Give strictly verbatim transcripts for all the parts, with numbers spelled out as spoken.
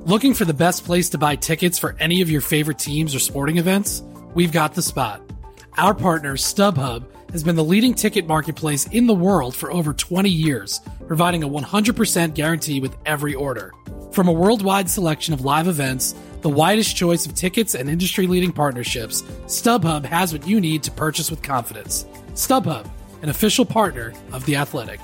Looking for the best place to buy tickets for any of your favorite teams or sporting events? We've got the spot. Our partner, StubHub, has been the leading ticket marketplace in the world for over twenty years, providing a one hundred percent guarantee with every order. From a worldwide selection of live events, the widest choice of tickets and industry-leading partnerships, StubHub has what you need to purchase with confidence. StubHub, an official partner of The Athletic.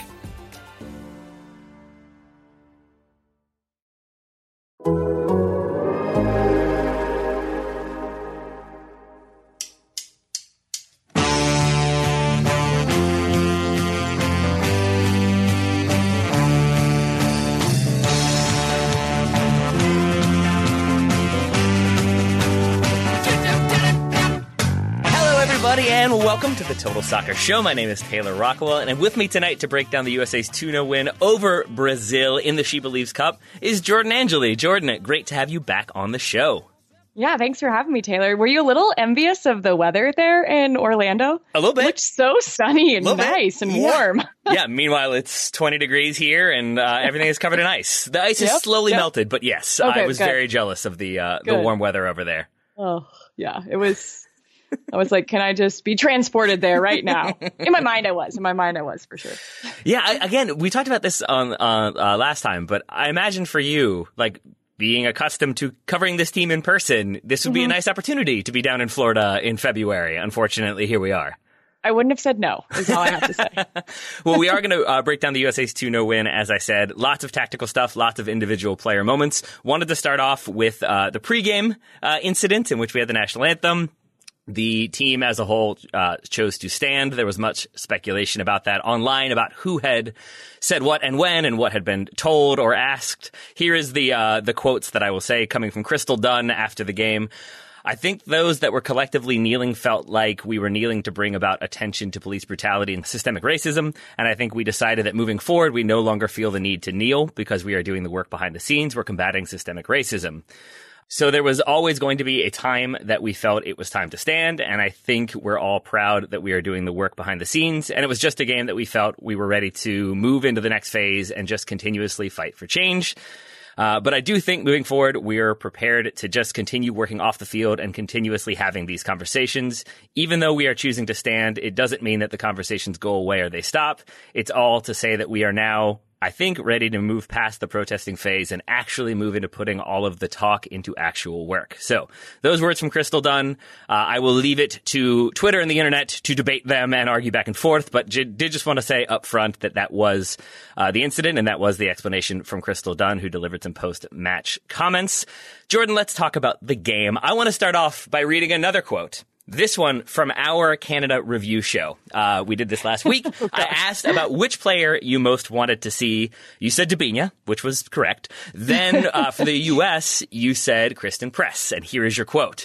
And welcome to the Total Soccer Show. My name is Taylor Rockwell, and with me tonight to break down the U S A's two oh win over Brazil in the She Believes Cup is Jordan Angeli. Jordan, great to have you back on the show. Yeah, thanks for having me, Taylor. Were you a little envious of the weather there in Orlando? A little bit. It looked so sunny and nice bit. and yeah. warm. Yeah, meanwhile, it's twenty degrees here, and uh, everything is covered in ice. The ice yep, is slowly yep. melted, but yes, okay, I was good. very jealous of the uh, the warm weather over there. Oh, yeah, it was... I was like, can I just be transported there right now? In my mind, I was. In my mind, I was, for sure. Yeah, I, again, we talked about this on uh, uh, last time, but I imagine for you, like, being accustomed to covering this team in person, this would be mm-hmm. a nice opportunity to be down in Florida in February. Unfortunately, here we are. I wouldn't have said no, is all I have to say. Well, we are going to uh, break down the U S A's two oh win, as I said. Lots of tactical stuff, lots of individual player moments. Wanted to start off with uh, the pregame uh, incident in which we had the national anthem. The team as a whole uh, chose to stand. There was much speculation about that online, about who had said what and when and what had been told or asked. Here is the uh, the quotes that I will say coming from Crystal Dunn after the game. I think those that were collectively kneeling felt like we were kneeling to bring about attention to police brutality and systemic racism. And I think we decided that moving forward, we no longer feel the need to kneel because we are doing the work behind the scenes. We're combating systemic racism. So there was always going to be a time that we felt it was time to stand, and I think we're all proud that we are doing the work behind the scenes, and it was just a game that we felt we were ready to move into the next phase and just continuously fight for change. Uh, but I do think moving forward, we're prepared to just continue working off the field and continuously having these conversations. Even though we are choosing to stand, it doesn't mean that the conversations go away or they stop. It's all to say that we are now, I think, ready to move past the protesting phase and actually move into putting all of the talk into actual work. So those words from Crystal Dunn, uh, I will leave it to Twitter and the internet to debate them and argue back and forth, but j- did just want to say up front that that was uh, the incident, and that was the explanation from Crystal Dunn, who delivered some post-match comments. Jordan, let's talk about the game. I want to start off by reading another quote. This one from our Canada review show. Uh, we did this last week. oh, I asked about which player you most wanted to see. You said Debinha, which was correct. Then uh, for the U S, you said Kristen Press. And here is your quote.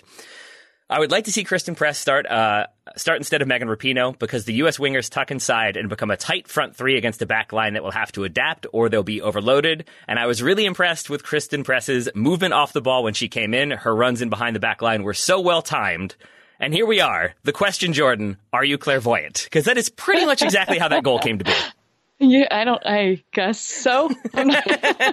I would like to see Kristen Press start uh, start instead of Megan Rapinoe because the U S wingers tuck inside and become a tight front three against a back line that will have to adapt or they'll be overloaded. And I was really impressed with Kristen Press's movement off the ball when she came in. Her runs in behind the back line were so well timed. And here we are. The question, Jordan, are you clairvoyant? Because that is pretty much exactly how that goal came to be. Yeah, I don't, I guess so. I'm not,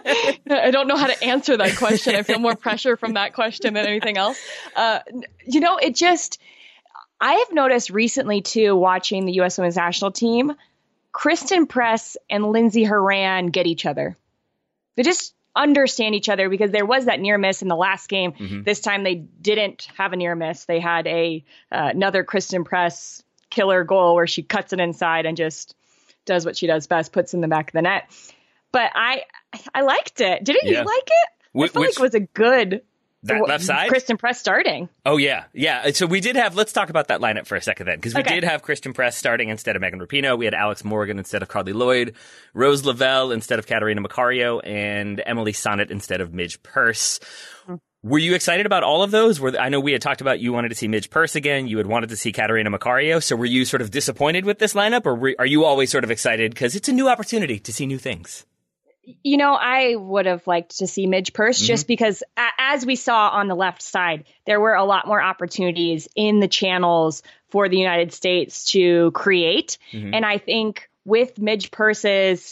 I don't know how to answer that question. I feel more pressure from that question than anything else. Uh, you know, it just, I have noticed recently too, watching the U S Women's National Team, Kristen Press and Lindsey Horan get each other. They just understand each other because there was that near miss in the last game. Mm-hmm. This time they didn't have a near miss. They had a uh, another Kristen Press killer goal where she cuts it inside and just does what she does best, puts in the back of the net. But I I liked it. Didn't yeah. you like it? Wh- I feel which, like it was a good that left side? Kristen Press starting. Oh, yeah. Yeah. So we did have, let's talk about that lineup for a second then, because we okay. did have Kristen Press starting instead of Megan Rapinoe. We had Alex Morgan instead of Carly Lloyd, Rose Lavelle instead of Katarina Macario, and Emily Sonnet instead of Midge Purse. Mm-hmm. Were you excited about all of those? Were, I know we had talked about you wanted to see Midge Purse again. You had wanted to see Katarina Macario. So were you sort of disappointed with this lineup, or were, are you always sort of excited because it's a new opportunity to see new things? You know, I would have liked to see Midge Purse mm-hmm. just because, a- as we saw on the left side, there were a lot more opportunities in the channels for the United States to create. Mm-hmm. And I think with Midge Purse's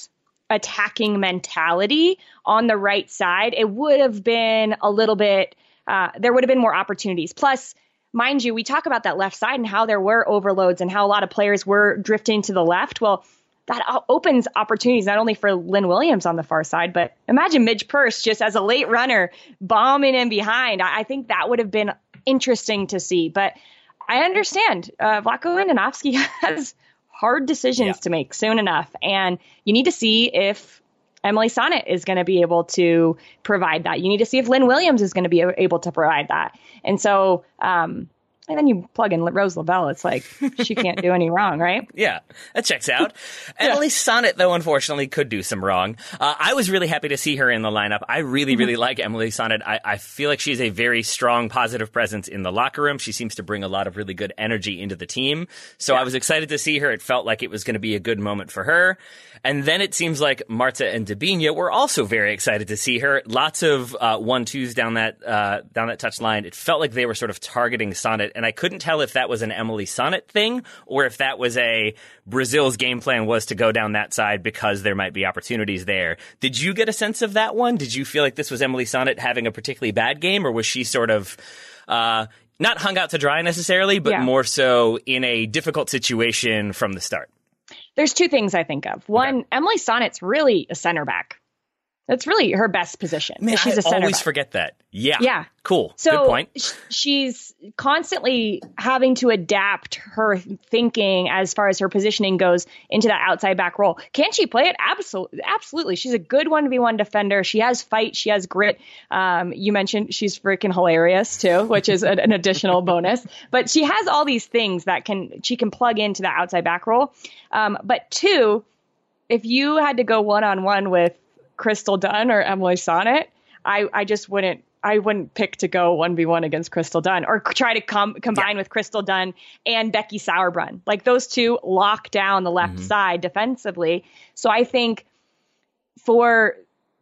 attacking mentality on the right side, it would have been a little bit, uh, there would have been more opportunities. Plus, mind you, we talk about that left side and how there were overloads and how a lot of players were drifting to the left. Well, that opens opportunities not only for Lynn Williams on the far side, but imagine Midge Purce just as a late runner bombing in behind. I think that would have been interesting to see. But I understand uh, Vlatko Andonovski has hard decisions yeah. to make soon enough. And you need to see if Emily Sonnett is going to be able to provide that. You need to see if Lynn Williams is going to be able to provide that. And so, um, and then you plug in Rose Lavelle. It's like she can't do any wrong, right? Yeah, that checks out. yeah. Emily Sonnett, though, unfortunately, could do some wrong. Uh, I was really happy to see her in the lineup. I really, really like Emily Sonnett. I, I feel like she's a very strong, positive presence in the locker room. She seems to bring a lot of really good energy into the team. So yeah. I was excited to see her. It felt like it was going to be a good moment for her. And then it seems like Marta and Debinha were also very excited to see her. Lots of uh, one-twos down that uh, down that touch line. It felt like they were sort of targeting Sonnett, and I couldn't tell if that was an Emily Sonnett thing or if that was a Brazil's game plan was to go down that side because there might be opportunities there. Did you get a sense of that one? Did you feel like this was Emily Sonnett having a particularly bad game, or was she sort of uh, not hung out to dry necessarily, but yeah. more so in a difficult situation from the start? There's two things I think of. One, okay. Emily Sonnett's really a center back. That's really her best position. Man, she's I a center always back. forget that. Yeah. Yeah. Cool. So good point. sh- she's constantly having to adapt her thinking as far as her positioning goes into that outside back role. Can she play it? Absolutely. Absolutely. She's a good one v one defender. She has fight. She has grit. Um, you mentioned she's freaking hilarious too, which is a, an additional bonus. But she has all these things that can she can plug into that outside back role. Um, but two, if you had to go one on one with Crystal Dunn or Emily Sonnett, I, I just wouldn't I wouldn't pick to go one v one against Crystal Dunn or try to com- combine yeah. with Crystal Dunn and Becky Sauerbrunn. Like those two lock down the left mm-hmm. side defensively. So I think for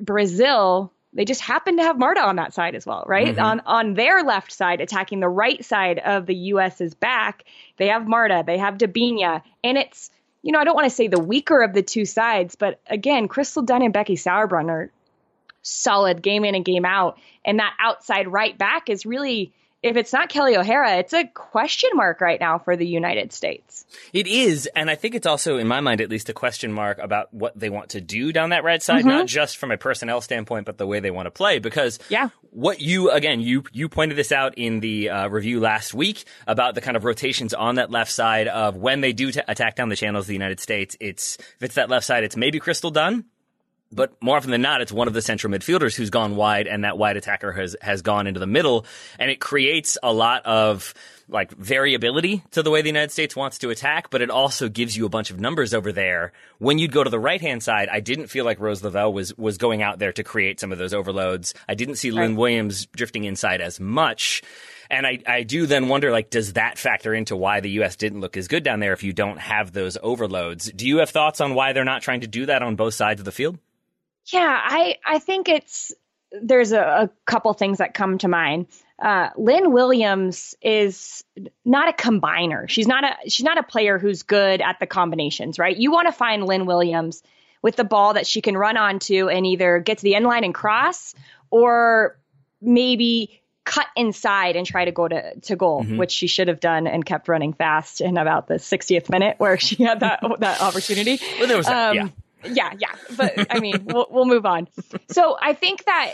Brazil, they just happen to have Marta on that side as well, right? Mm-hmm. On on their left side, attacking the right side of the U S's back, they have Marta, they have Debinha, and it's, you know, I don't want to say the weaker of the two sides, but again, Crystal Dunn and Becky Sauerbrunn are solid game in and game out. And that outside right back is really, if it's not Kelly O'Hara, it's a question mark right now for the United States. It is. And I think it's also, in my mind, at least a question mark about what they want to do down that right side, mm-hmm. not just from a personnel standpoint, but the way they want to play. Because yeah. what you, again, you you pointed this out in the uh, review last week about the kind of rotations on that left side of when they do t- attack down the channels of the United States. It's if it's that left side, it's maybe Crystal Dunn. But more often than not, it's one of the central midfielders who's gone wide, and that wide attacker has, has gone into the middle. And it creates a lot of like variability to the way the United States wants to attack, but it also gives you a bunch of numbers over there. When you'd go to the right-hand side, I didn't feel like Rose Lavelle was, was going out there to create some of those overloads. I didn't see Lynn right. Williams drifting inside as much. And I, I do then wonder, like, does that factor into why the U S didn't look as good down there if you don't have those overloads? Do you have thoughts on why they're not trying to do that on both sides of the field? Yeah, I, I think it's there's a, a couple things that come to mind. Uh, Lynn Williams is not a combiner. She's not a she's not a player who's good at the combinations, right? You want to find Lynn Williams with the ball that she can run onto and either get to the end line and cross, or maybe cut inside and try to go to, to goal, mm-hmm. which she should have done and kept running fast in about the sixtieth minute where she had that that opportunity. Well, there was that, um, yeah. Yeah, yeah. But I mean, we'll, we'll move on. So I think that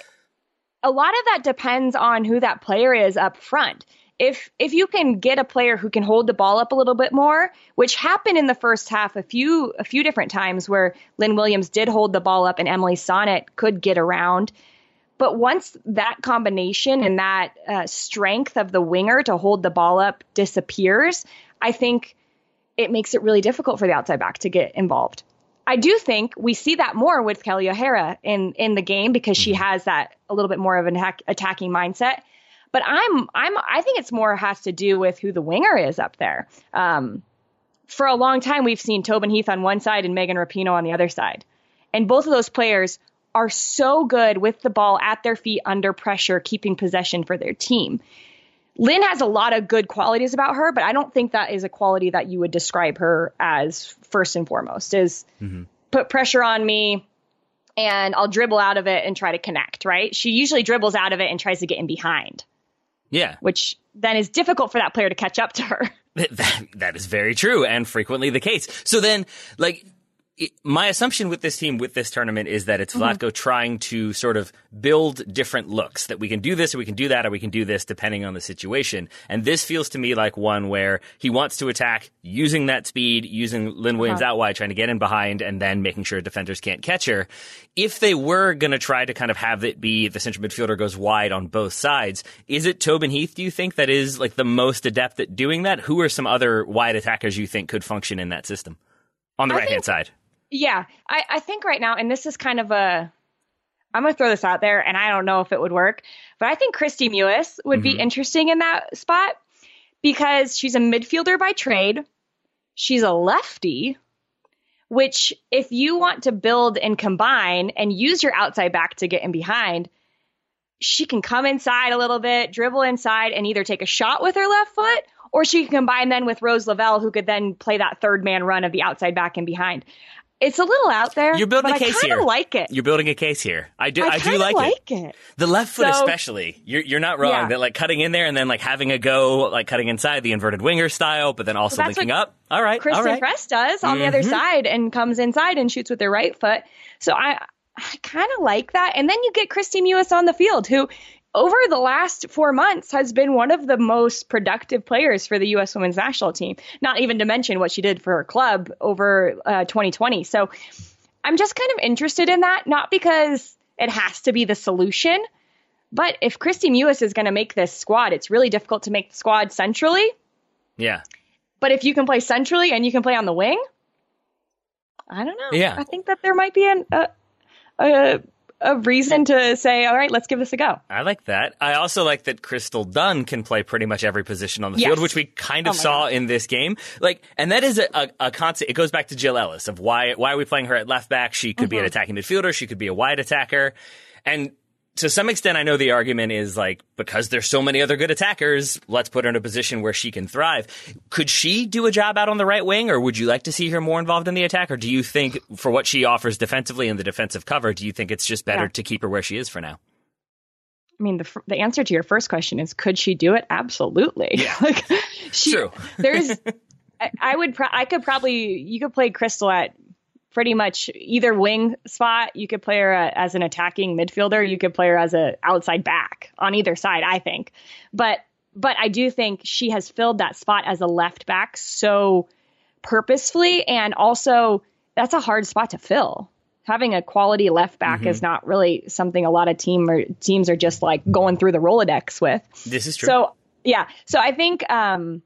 a lot of that depends on who that player is up front. If if you can get a player who can hold the ball up a little bit more, which happened in the first half a few a few different times where Lynn Williams did hold the ball up and Emily Sonnett could get around. But once that combination and that uh, strength of the winger to hold the ball up disappears, I think it makes it really difficult for the outside back to get involved. I do think we see that more with Kelly O'Hara in, in the game because she has that a little bit more of an attack, attacking mindset. But I'm I'm I think it's more has to do with who the winger is up there. Um, for a long time, we've seen Tobin Heath on one side and Megan Rapinoe on the other side, and both of those players are so good with the ball at their feet under pressure, keeping possession for their team. Lynn has a lot of good qualities about her, but I don't think that is a quality that you would describe her as first and foremost, is mm-hmm. put pressure on me, and I'll dribble out of it and try to connect, right? She usually dribbles out of it and tries to get in behind. Yeah. Which then is difficult for that player to catch up to her. That, that is very true and frequently the case. So then, like, it, my assumption with this team, with this tournament, is that it's Vlatko mm-hmm. trying to sort of build different looks, that we can do this or we can do that or we can do this depending on the situation. And this feels to me like one where he wants to attack using that speed, using Lynn Williams uh-huh. out wide, trying to get in behind and then making sure defenders can't catch her. If they were going to try to kind of have it be the central midfielder goes wide on both sides, is it Tobin Heath, do you think, that is like the most adept at doing that? Who are some other wide attackers you think could function in that system on the right-hand side? Yeah, I, I think right now, and this is kind of a, I'm going to throw this out there, and I don't know if it would work, but I think Kristie Mewis would mm-hmm. be interesting in that spot because she's a midfielder by trade. She's a lefty, which if you want to build and combine and use your outside back to get in behind, she can come inside a little bit, dribble inside, and either take a shot with her left foot, or she can combine then with Rose Lavelle, who could then play that third man run of the outside back and behind. It's a little out there. You're building but a case I here. I like it. You're building a case here. I do. I, I do like, like it. it. The left foot, so, especially. You're you're not wrong. Yeah. That like cutting in there and then like having a go, like cutting inside the inverted winger style, but then also well, linking up. All right. Kristen all right. Press does on mm-hmm. the other side and comes inside and shoots with her right foot. So I I kind of like that. And then you get Kristie Mewis on the field, who over the last four months has been one of the most productive players for the U S women's national team. Not even to mention what she did for her club over uh, twenty twenty. So I'm just kind of interested in that, not because it has to be the solution, but if Kristie Mewis is going to make this squad, it's really difficult to make the squad centrally. Yeah. But if you can play centrally and you can play on the wing, I don't know. Yeah. I think that there might be an, a, a a reason to say, all right, let's give this a go. I like that. I also like that Crystal Dunn can play pretty much every position on the yes. field, which we kind of oh saw God. in this game. Like, and that is a, a, a concept. It goes back to Jill Ellis of why why are we playing her at left back? She could mm-hmm. be an attacking midfielder. She could be a wide attacker. And to some extent, I know the argument is like, because there's so many other good attackers, let's put her in a position where she can thrive. Could she do a job out on the right wing, or would you like to see her more involved in the attack? Or do you think, for what she offers defensively in the defensive cover, do you think it's just better yeah. to keep her where she is for now? I mean, the the answer to your first question is, could she do it? Absolutely. Yeah. like, she, True. There's, I, I would, pro- I could probably, you could play Crystal at pretty much either wing spot. You could play her as an attacking midfielder. You could play her as an outside back on either side, I think. But but I do think she has filled that spot as a left back so purposefully. And also, that's a hard spot to fill. Having a quality left back mm-hmm. is not really something a lot of team or teams are just like going through the Rolodex with. This is true. So, yeah. So I think, um,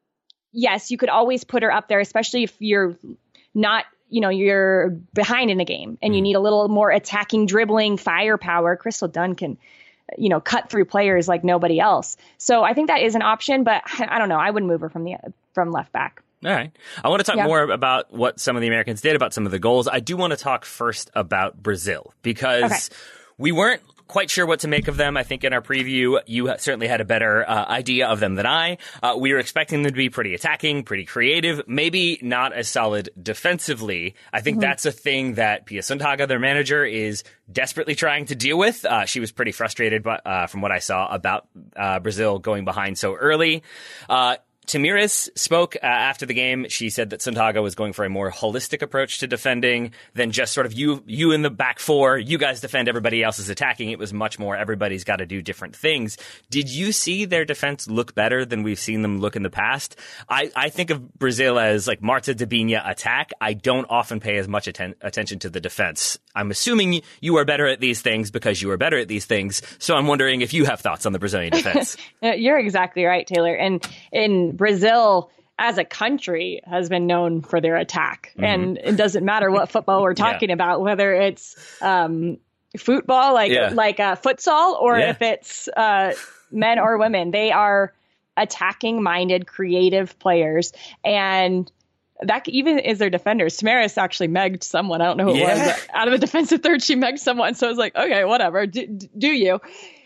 yes, you could always put her up there, especially if you're not, you know, you're behind in the game and you need a little more attacking, dribbling firepower. Crystal Dunn can, you know, cut through players like nobody else. So I think that is an option, but I don't know. I wouldn't move her from the from left back. All right. I want to talk yeah. more about what some of the Americans did, about some of the goals. I do want to talk first about Brazil because okay. we weren't quite sure what to make of them. I think in our preview, you certainly had a better uh, idea of them than I. Uh, we were expecting them to be pretty attacking, pretty creative, maybe not as solid defensively. I think mm-hmm. that's a thing that Pia Sundhage, their manager, is desperately trying to deal with. Uh, she was pretty frustrated by, uh, from what I saw about uh, Brazil going behind so early. Uh, Tamires spoke uh, after the game. She said that Sundhage was going for a more holistic approach to defending than just sort of you you in the back four, you guys defend, everybody else is attacking. It was much more everybody's got to do different things. Did you see their defense look better than we've seen them look in the past? I, I think of Brazil as like Marta Debinha attack. I don't often pay as much atten- attention to the defense. I'm assuming you are better at these things because you are better at these things. So I'm wondering if you have thoughts on the Brazilian defense. You're exactly right, Taylor. And in Brazil as a country has been known for their attack. Mm-hmm. And it doesn't matter what football we're talking yeah. about, whether it's um, football, like yeah. like uh, futsal, or yeah. if it's uh, men or women. They are attacking-minded, creative players. And that even is their defenders. Tamires actually megged someone. I don't know who yeah. it was. But out of the defensive third, she megged someone. So I was like, okay, whatever. Do, do you?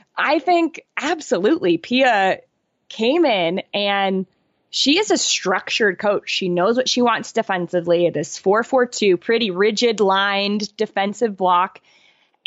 I think absolutely Pia came in and she is a structured coach. She knows what she wants defensively. It is four four two, pretty rigid lined defensive block.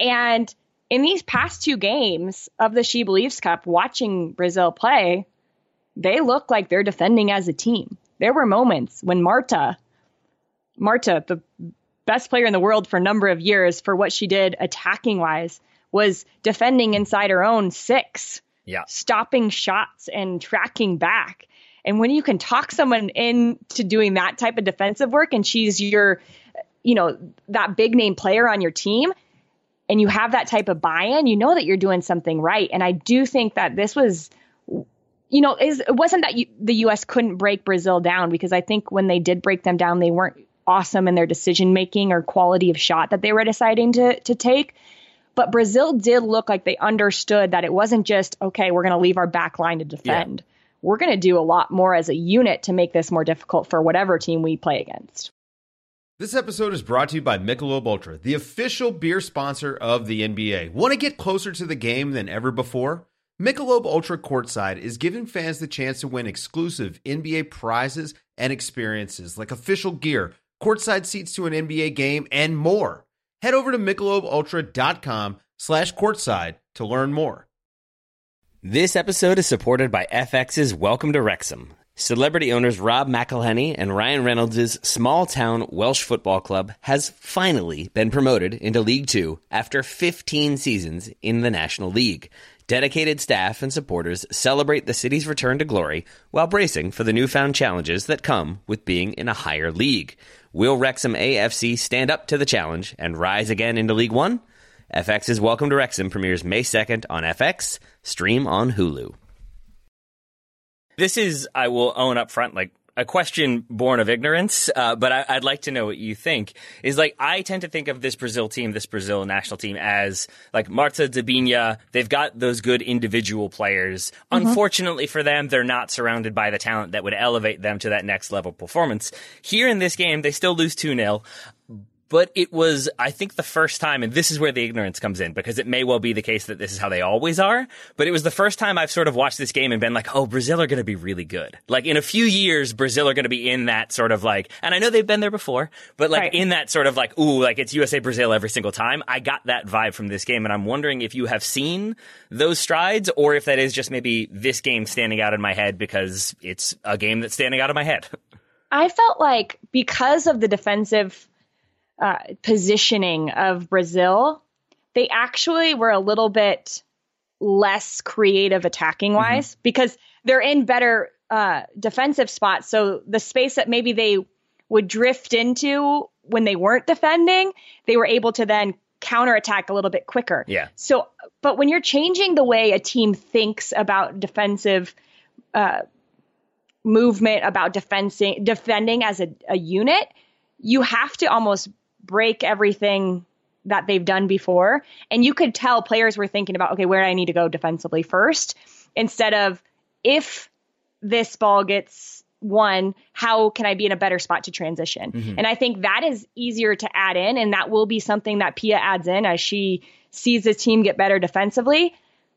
And in these past two games of the She Believes Cup, watching Brazil play, they look like they're defending as a team. There were moments when Marta, Marta, the best player in the world for a number of years for what she did attacking wise, was defending inside her own six, yeah, stopping shots and tracking back. And when you can talk someone into doing that type of defensive work, and she's your, you know, that big name player on your team, and you have that type of buy-in, you know that you're doing something right. And I do think that this was, you know, is, it wasn't that you, the U S couldn't break Brazil down, because I think when they did break them down, they weren't awesome in their decision-making or quality of shot that they were deciding to to take. But Brazil did look like they understood that it wasn't just, okay, we're going to leave our back line to defend. Yeah. We're going to do a lot more as a unit to make this more difficult for whatever team we play against. This episode is brought to you by Michelob Ultra, the official beer sponsor of the N B A. Want to get closer to the game than ever before? Michelob Ultra Courtside is giving fans the chance to win exclusive N B A prizes and experiences like official gear, courtside seats to an N B A game, and more. Head over to michelobultra.com slash courtside to learn more. This episode is supported by F X's Welcome to Wrexham. Celebrity owners Rob McElhenney and Ryan Reynolds' small-town Welsh football club has finally been promoted into League Two after fifteen seasons in the National League. Dedicated staff and supporters celebrate the city's return to glory while bracing for the newfound challenges that come with being in a higher league. Will Wrexham A F C stand up to the challenge and rise again into League One? F X's Welcome to Wrexham premieres May second on F X. Stream on Hulu. This is, I will own up front, like a question born of ignorance, uh, but I, I'd like to know what you think. Is like, I tend to think of this Brazil team, this Brazil national team, as like Marta, Debinha. They've got those good individual players. Mm-hmm. Unfortunately for them, they're not surrounded by the talent that would elevate them to that next level performance. Here in this game, they still lose two nil. But it was, I think, the first time, and this is where the ignorance comes in, because it may well be the case that this is how they always are, but it was the first time I've sort of watched this game and been like, oh, Brazil are going to be really good. Like, in a few years, Brazil are going to be in that sort of like, and I know they've been there before, but like right. in that sort of like, ooh, like it's U S A Brazil every single time. I got that vibe from this game, and I'm wondering if you have seen those strides, or if that is just maybe this game standing out in my head because it's a game that's standing out of my head. I felt like because of the defensive Uh, positioning of Brazil, they actually were a little bit less creative attacking wise, mm-hmm. because they're in better uh, defensive spots. So the space that maybe they would drift into when they weren't defending, they were able to then counterattack a little bit quicker. Yeah. So, but when you're changing the way a team thinks about defensive uh, movement, about defending, defending as a, a unit, you have to almost break everything that they've done before. And you could tell players were thinking about, okay, where do I need to go defensively first? Instead of, if this ball gets won, how can I be in a better spot to transition? Mm-hmm. And I think that is easier to add in. And that will be something that Pia adds in as she sees the team get better defensively.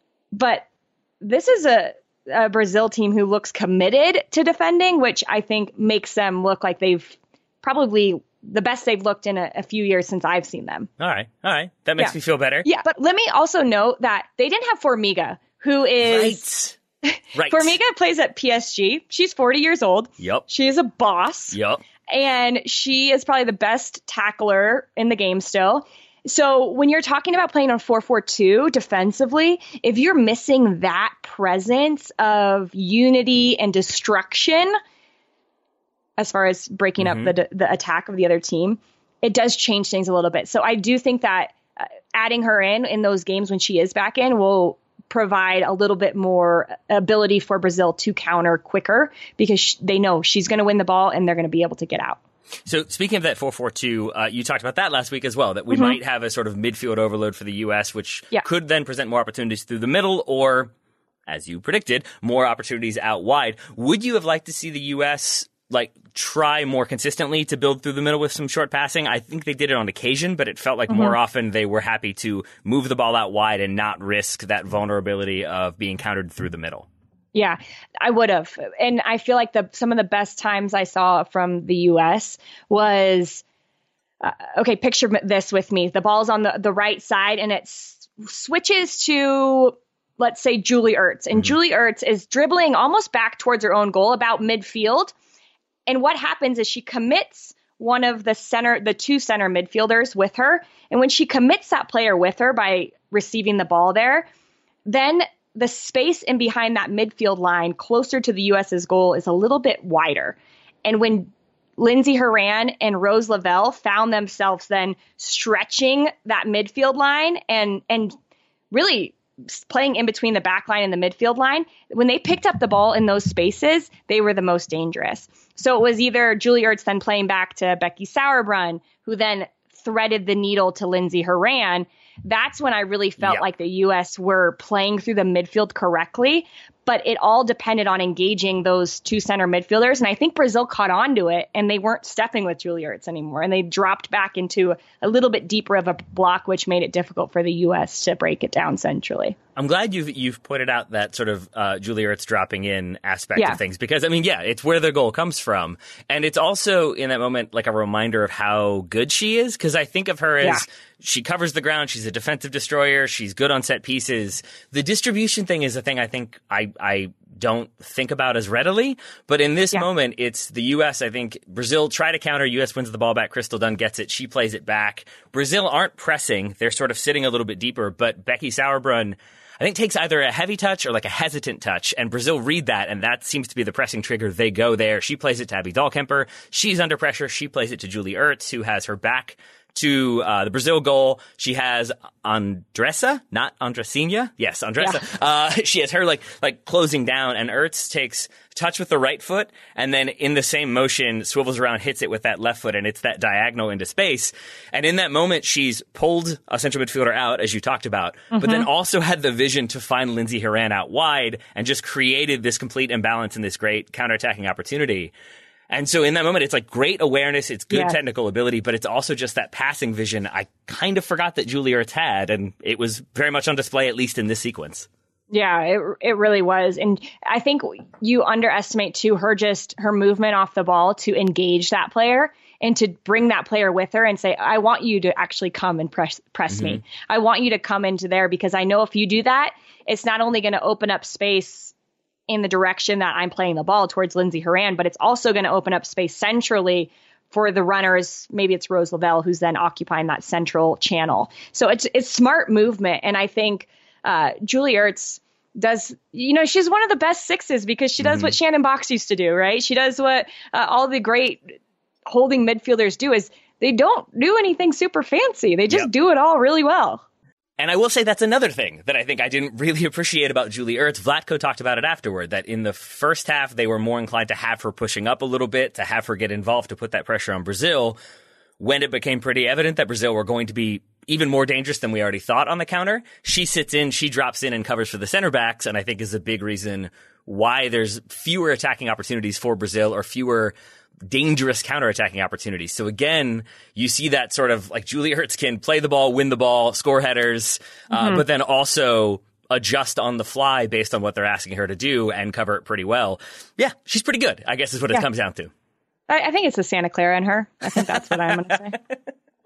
But this is a, a Brazil team who looks committed to defending, which I think makes them look like they've probably the best they've looked in a, a few years since I've seen them. All right. All right. That makes yeah. me feel better. Yeah. But let me also note that they didn't have Formiga, who is... Right. Right. Formiga plays at P S G. She's forty years old. Yep. She is a boss. Yep. And she is probably the best tackler in the game still. So when you're talking about playing on four four two defensively, if you're missing that presence of unity and destruction, as far as breaking mm-hmm. up the the attack of the other team, it does change things a little bit. So I do think that uh, adding her in in those games when she is back in will provide a little bit more ability for Brazil to counter quicker, because sh- they know she's going to win the ball and they're going to be able to get out. So speaking of that four four two, uh, you talked about that last week as well, that we mm-hmm. might have a sort of midfield overload for the U S, which yeah. could then present more opportunities through the middle, or, as you predicted, more opportunities out wide. Would you have liked to see the U S like try more consistently to build through the middle with some short passing? I think they did it on occasion, but it felt like mm-hmm. more often they were happy to move the ball out wide and not risk that vulnerability of being countered through the middle. Yeah, I would have. And I feel like the some of the best times I saw from the U S was uh, okay, picture this with me. The ball's on the, the right side and it s- switches to, let's say, Julie Ertz. And mm-hmm. Julie Ertz is dribbling almost back towards her own goal, about midfield. And what happens is she commits one of the center, the two center midfielders with her. And when she commits that player with her by receiving the ball there, then the space in behind that midfield line closer to the U S's goal is a little bit wider. And when Lindsey Horan and Rose Lavelle found themselves then stretching that midfield line and and really playing in between the back line and the midfield line, when they picked up the ball in those spaces, they were the most dangerous. So it was either Julie Ertz then playing back to Becky Sauerbrunn, who then threaded the needle to Lindsey Horan. That's when I really felt yep. like the U S were playing through the midfield correctly, but it all depended on engaging those two center midfielders. And I think Brazil caught on to it and they weren't stepping with Julie Ertz anymore. And they dropped back into a little bit deeper of a block, which made it difficult for the U S to break it down centrally. I'm glad you've you've pointed out that sort of uh, Julie Ertz dropping in aspect yeah. of things, because, I mean, yeah, it's where the goal comes from. And it's also, in that moment, like a reminder of how good she is, because I think of her as yeah. she covers the ground. She's a defensive destroyer. She's good on set pieces. The distribution thing is a thing I think I, I don't think about as readily. But in this yeah. moment, it's the U S. I think Brazil try to counter. U S wins the ball back. Crystal Dunn gets it. She plays it back. Brazil aren't pressing. They're sort of sitting a little bit deeper. But Becky Sauerbrunn, I think, takes either a heavy touch or like a hesitant touch, and Brazil read that, and that seems to be the pressing trigger. They go there. She plays it to Abby Dahlkemper. She's under pressure. She plays it to Julie Ertz, who has her back to uh, the Brazil goal. She has Andressa, not Andressinha. Yes, Andressa. Yeah. Uh, she has her like like closing down, and Ertz takes touch with the right foot, and then in the same motion swivels around, hits it with that left foot, and it's that diagonal into space. And in that moment, she's pulled a central midfielder out, as you talked about, mm-hmm. but then also had the vision to find Lindsey Horan out wide and just created this complete imbalance and this great counterattacking opportunity. And so in that moment, it's like great awareness, it's good yeah. technical ability, but it's also just that passing vision I kind of forgot that Julie Ertz had, and it was very much on display, at least in this sequence. Yeah, it it really was. And I think you underestimate, too, her just her movement off the ball to engage that player and to bring that player with her and say, I want you to actually come and press press mm-hmm. me. I want you to come into there, because I know if you do that, it's not only going to open up space in the direction that I'm playing the ball towards Lindsey Horan, but it's also going to open up space centrally for the runners. Maybe it's Rose Lavelle who's then occupying that central channel. So it's it's smart movement. And I think uh, Julie Ertz does, you know, she's one of the best sixes because she does mm-hmm. what Shannon Box used to do, right? She does what uh, all the great holding midfielders do, is they don't do anything super fancy. They just yep. do it all really well. And I will say that's another thing that I think I didn't really appreciate about Julie Ertz. Vlatko talked about it afterward, that in the first half, they were more inclined to have her pushing up a little bit, to have her get involved, to put that pressure on Brazil. When it became pretty evident that Brazil were going to be even more dangerous than we already thought on the counter, she sits in, she drops in and covers for the center backs, and I think is a big reason why there's fewer attacking opportunities for Brazil, or fewer dangerous counterattacking opportunities. So again, you see that sort of like Julie Ertz can play the ball, win the ball, score headers, mm-hmm. uh, but then also adjust on the fly based on what they're asking her to do and cover it pretty well. Yeah, she's pretty good, I guess is what yeah. it comes down to. I, I think it's the Santa Clara in her. I think that's what I'm going to say.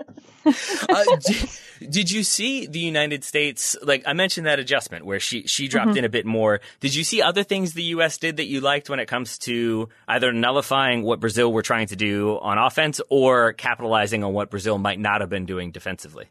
uh, did, did you see the United States, like I mentioned that adjustment where she, she dropped mm-hmm. in a bit more. Did you see other things the U S did that you liked when it comes to either nullifying what Brazil were trying to do on offense or capitalizing on what Brazil might not have been doing defensively?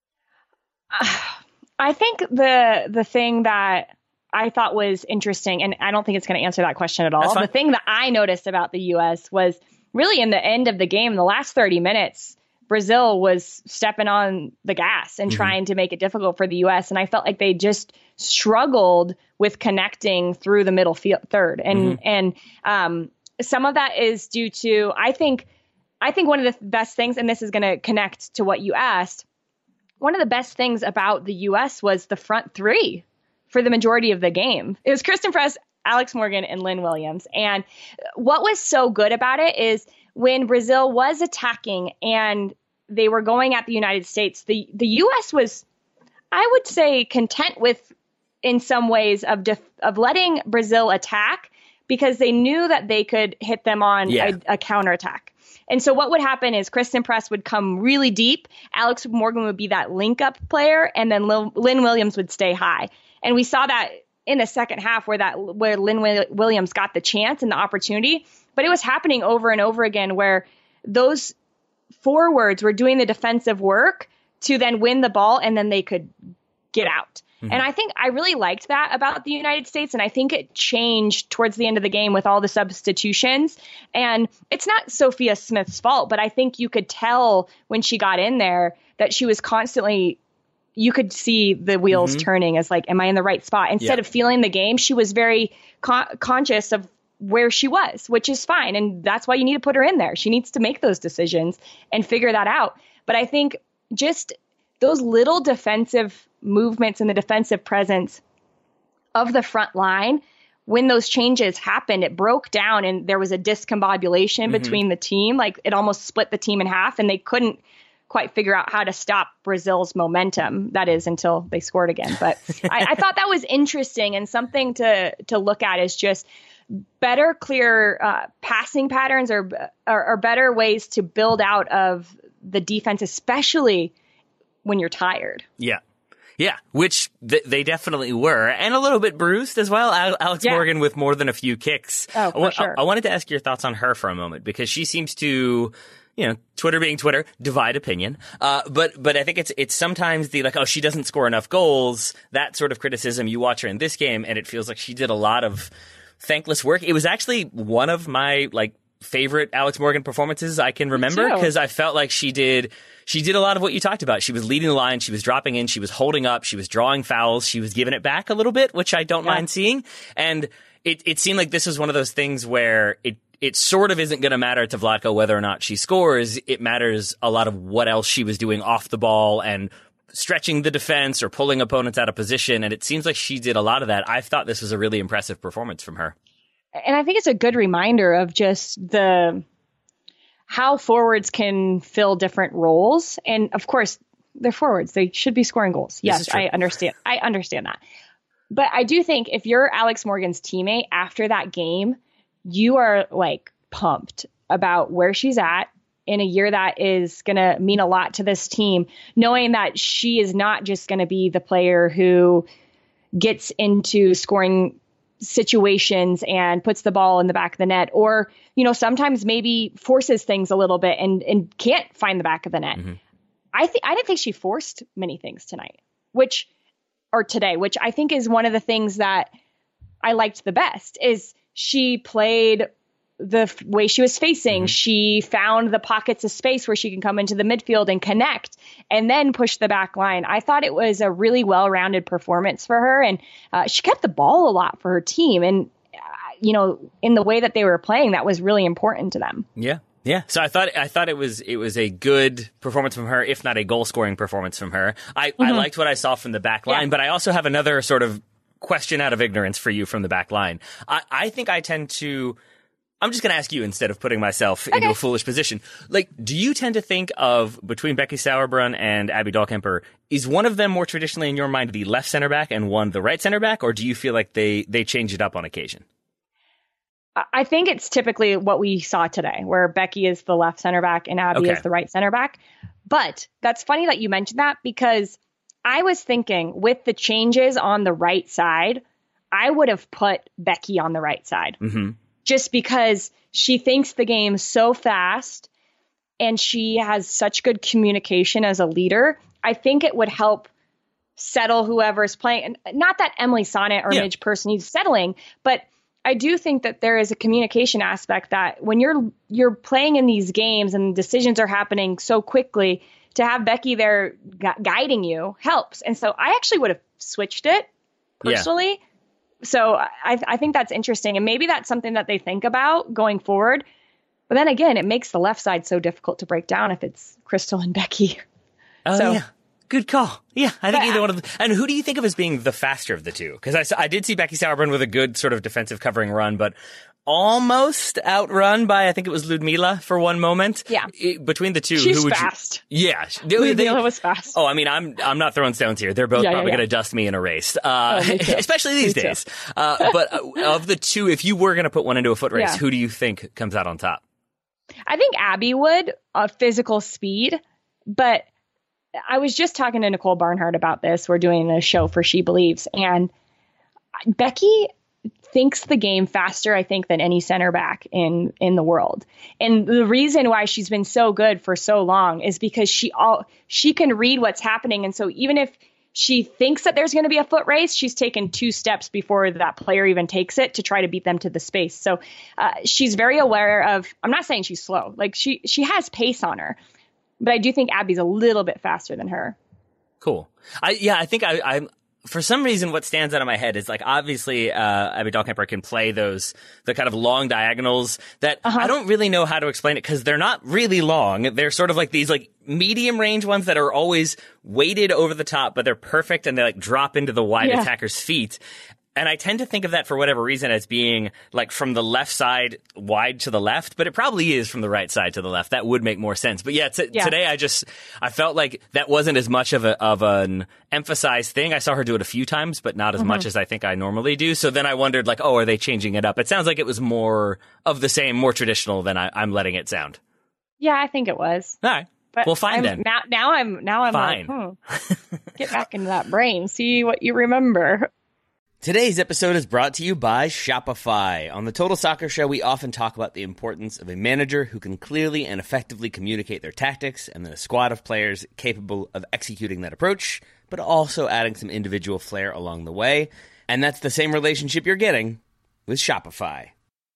Uh, I think the the thing that I thought was interesting, and I don't think it's going to answer that question at all. The thing that I noticed about the U S was really in the end of the game, the last thirty minutes, Brazil was stepping on the gas and mm-hmm. trying to make it difficult for the U S. And I felt like they just struggled with connecting through the middle field third. And, mm-hmm. and, um, some of that is due to, I think, I think one of the best things, and this is going to connect to what you asked, one of the best things about the U S was the front three for the majority of the game. It was Kristen Press, Alex Morgan, and Lynn Williams. And what was so good about it is when Brazil was attacking and they were going at the United States, the, the U S was, I would say, content with, in some ways, of def, of letting Brazil attack because they knew that they could hit them on yeah. a, a counterattack. And so what would happen is Kristen Press would come really deep. Alex Morgan would be that link up player. And then Lil- Lynn Williams would stay high. And we saw that in the second half where that where Lynn Williams got the chance and the opportunity. But it was happening over and over again where those forwards were doing the defensive work to then win the ball and then they could get out. Mm-hmm. And I think I really liked that about the United States. And I think it changed towards the end of the game with all the substitutions. And it's not Sophia Smith's fault, but I think you could tell when she got in there that she was constantly, you could see the wheels mm-hmm. turning as like, am I in the right spot? Instead yeah. of feeling the game, she was very con- conscious of where she was, which is fine. And that's why you need to put her in there. She needs to make those decisions and figure that out. But I think just those little defensive movements and the defensive presence of the front line, when those changes happened, it broke down and there was a discombobulation mm-hmm. between the team. Like it almost split the team in half and they couldn't quite figure out how to stop Brazil's momentum. That is until they scored again. But I, I thought that was interesting and something to, to look at is just better, clear uh, passing patterns or, or, or better ways to build out of the defense, especially when you're tired. Yeah. Yeah, which th- they definitely were. And a little bit bruised as well. Al- Alex yeah. Morgan with more than a few kicks. Oh, for I, w- sure. I-, I wanted to ask your thoughts on her for a moment because she seems to, you know, Twitter being Twitter, divide opinion. Uh, but but I think it's it's sometimes the like, oh, she doesn't score enough goals, that sort of criticism. You watch her in this game and it feels like she did a lot of thankless work. It was actually one of my like favorite Alex Morgan performances I can remember because I felt like she did she did a lot of what you talked about. She was leading the line, she was dropping in, she was holding up, she was drawing fouls, she was giving it back a little bit, which I don't yeah. mind seeing. And it it seemed like this was one of those things where it it sort of isn't going to matter to Vlatko whether or not she scores. It matters a lot of what else she was doing off the ball and stretching the defense or pulling opponents out of position. And it seems like she did a lot of that. I thought this was a really impressive performance from her. And I think it's a good reminder of just the how forwards can fill different roles. And of course, they're forwards. They should be scoring goals. Yes, I understand. I understand that. But I do think if you're Alex Morgan's teammate after that game, you are like pumped about where she's at in a year that is going to mean a lot to this team, knowing that she is not just going to be the player who gets into scoring situations and puts the ball in the back of the net, or, you know, sometimes maybe forces things a little bit and, and can't find the back of the net. Mm-hmm. I think I didn't think she forced many things tonight, which, or today, which I think is one of the things that I liked the best is she played the f- way she was facing. Mm-hmm. She found the pockets of space where she can come into the midfield and connect and then push the back line. I thought it was a really well-rounded performance for her. And uh, she kept the ball a lot for her team. And, uh, you know, in the way that they were playing, that was really important to them. Yeah. Yeah. So I thought, I thought it was, it was a good performance from her, if not a goal scoring performance from her. I, mm-hmm. I liked what I saw from the back line, yeah. but I also have another sort of question out of ignorance for you from the back line. I, I think I tend to, I'm just going to ask you instead of putting myself okay. into a foolish position. Like, do you tend to think of, between Becky Sauerbrunn and Abby Dahlkemper, is one of them more traditionally in your mind the left center back and one the right center back, or do you feel like they, they change it up on occasion? I think it's typically what we saw today, where Becky is the left center back and Abby okay. is the right center back. But that's funny that you mentioned that, because I was thinking with the changes on the right side, I would have put Becky on the right side. Mm-hmm. Just because she thinks the game so fast and she has such good communication as a leader. I think it would help settle whoever's playing. And not that Emily Sonnet or yeah. Midge Person needs settling, but I do think that there is a communication aspect that when you're you're playing in these games and decisions are happening so quickly, to have Becky there gu- guiding you helps. And so I actually would have switched it personally. Yeah. So I, I think that's interesting. And maybe that's something that they think about going forward. But then again, it makes the left side so difficult to break down if it's Crystal and Becky. Oh, so, yeah. Good call. Yeah, I think but, either one of them. And who do you think of as being the faster of the two? Because I, I did see Becky Sauerbrunn with a good sort of defensive covering run, but almost outrun by, I think it was Ludmila for one moment. Yeah. It, between the two, She's who would fast. You, yeah. Ludmila they, was fast. Oh, I mean, I'm I'm not throwing stones here. They're both yeah, probably yeah, yeah. going to dust me in a race, uh, oh, especially these me days. Uh, but of the two, if you were going to put one into a foot race, yeah. who do you think comes out on top? I think Abby would, uh, physical speed, but I was just talking to Nicole Barnhart about this. We're doing a show for She Believes, and Becky thinks the game faster, I think, than any center back in, in the world. And the reason why she's been so good for so long is because she all she can read what's happening. And so even if she thinks that there's going to be a foot race, she's taken two steps before that player even takes it to try to beat them to the space. So uh, she's very aware of, I'm not saying she's slow, like she, she has pace on her, but I do think Abby's a little bit faster than her. Cool. I, yeah, I think I, I'm, for some reason, what stands out of my head is like, obviously, uh, Abby Dahlkemper can play those, the kind of long diagonals that uh-huh. I don't really know how to explain it because they're not really long. They're sort of like these like medium range ones that are always weighted over the top, but they're perfect and they like drop into the wide yeah. attacker's feet. And I tend to think of that for whatever reason as being like from the left side wide to the left, but it probably is from the right side to the left. That would make more sense. But yeah, t- yeah. today I just, I felt like that wasn't as much of a, of an emphasized thing. I saw her do it a few times, but not as mm-hmm. much as I think I normally do. So then I wondered like, oh, are they changing it up? It sounds like it was more of the same, more traditional than I, I'm letting it sound. Yeah, I think it was. All right. But well, fine I'm, then. Now, now I'm, now I'm fine. like, hmm, get back into that brain, see what you remember. Today's episode is brought to you by Shopify. On the Total Soccer Show, we often talk about the importance of a manager who can clearly and effectively communicate their tactics and then a squad of players capable of executing that approach, but also adding some individual flair along the way. And that's the same relationship you're getting with Shopify.